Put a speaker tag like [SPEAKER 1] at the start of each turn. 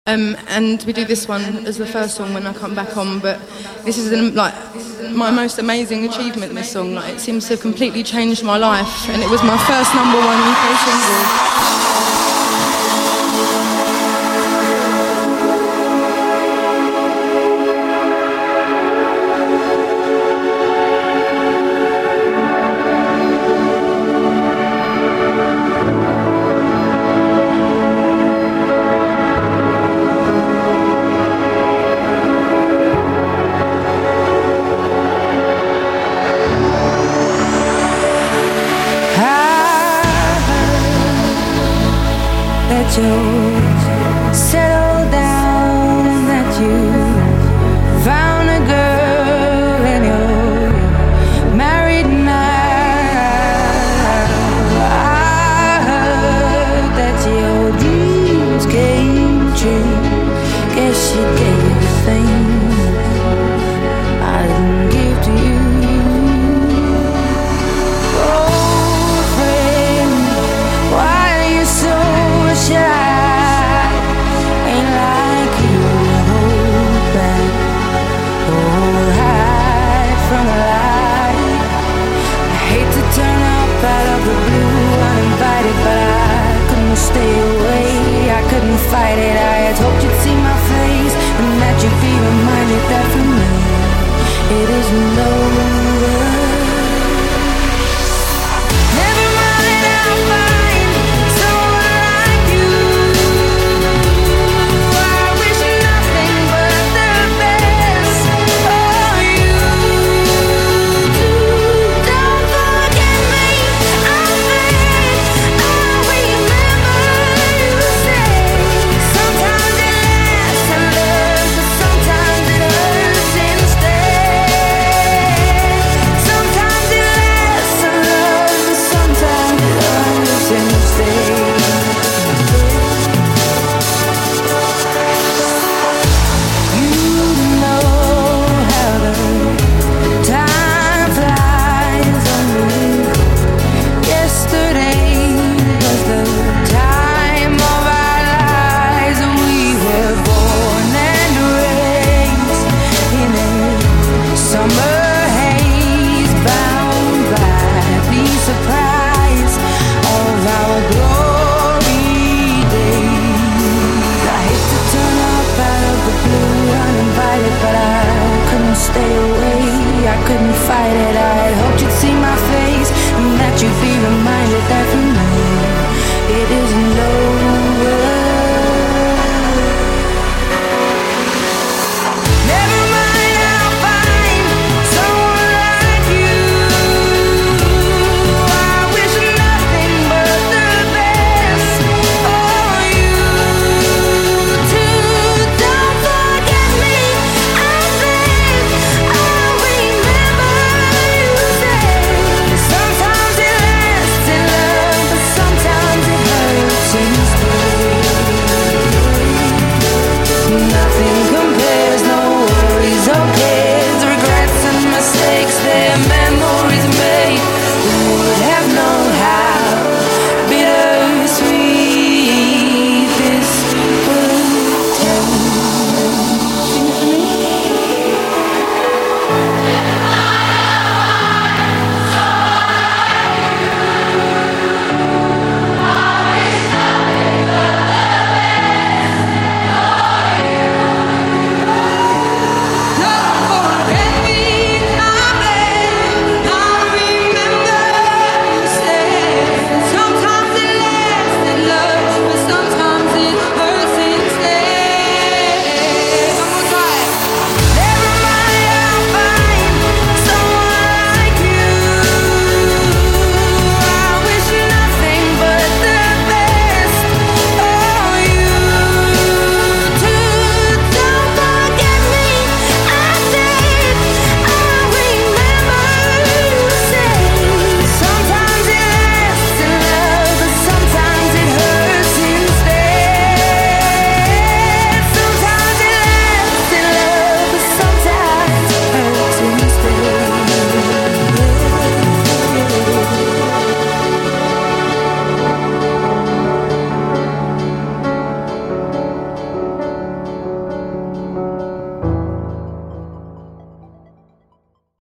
[SPEAKER 1] And we do this one as the first song when I come back on, but this is my most amazing achievement, this song. It seems to have completely changed my life, and it was my first #1 UK single.
[SPEAKER 2] That you settle down and that you found a girl and you're married now. I heard that your dreams came true. Guess you did.